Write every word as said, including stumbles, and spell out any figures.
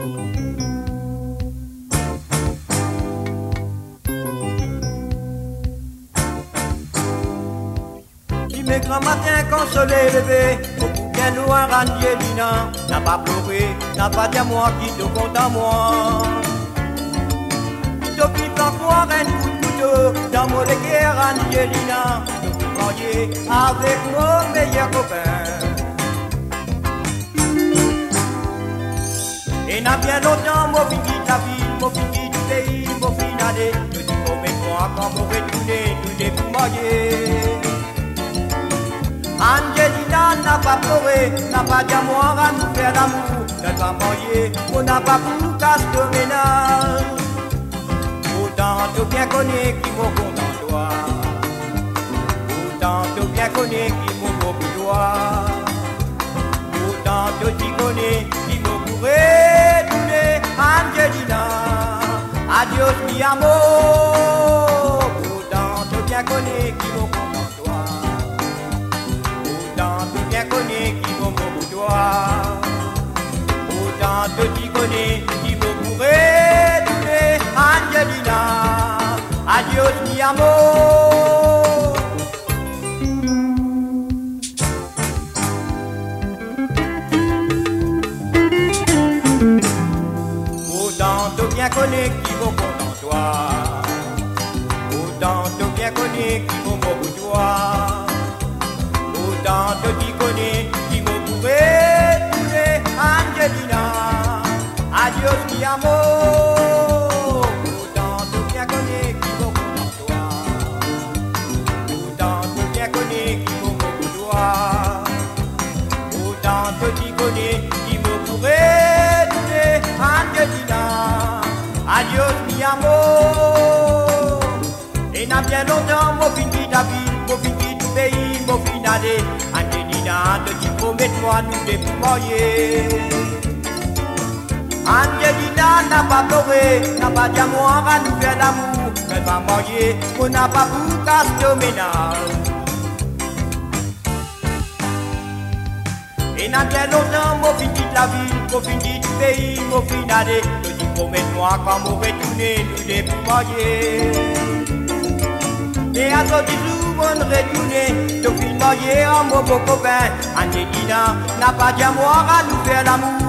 Mes grands matins quand le soleil levé, au bout bien loin, Angelina n'a pas pleuré, n'a pas dit à moi qui te compte à moi. Depuis quand moi, reine coup de couteau, dans mon guerre, Angelina, je suis marié avec mon meilleur copain. Et n'a bien longtemps, mon fini de la ville, mon fini du pays, mon finalé, je dis combien de fois quand mon retourné, nous est pour marier. Angelina n'a pas pleuré, n'a pas dit à moi à nous faire l'amour. Notre marié, on n'a pas pour casse de ménage. Autant tu bien connais qui m'ont content toi. Autant tu bien connais qui m'ont beaucoup toi. Autant tu t'y connais qui m'ont pourré tourner. Angelina, adios mi amour. Autant tu bien connais qui m'ont content toi. Autant tu bien connais qui vaut beaucoup toi. Autant tu t'y connais qui vaut pourrait donner. Angelina, adios mi amour. Autant tu bien connais qui vaut content toi. Autant tu bien connais qui vaut beaucoup toi. Autant que tu connais qui me pourrait tuer. Angelina, adios mi amour. Autant que bien connais qui me content toi. Autant que bien connais qui me beaucoup toi. Autant que tu connais qui me pourrait tuer. Angelina, adios mi amour. Et n'a bien longtemps mon fini de la ville, mon fini du pays, mon finalé. Angelina, te dis promets-moi nous des pour marier. Angelina n'a pas pleuré, n'a pas dit à moi à nous faire l'amour. Elle va marier, on n'a pas pour casse de ménage. Et n'a bien longtemps mon fini de la ville, mon fini du pays, mon finalé. Te dis promets-moi quand mon retourné nous des pour marier. Et à toi du jour, on retourne, te filme marié en mon beau copain. Angelina n'a pas dit à moi à nous faire l'amour.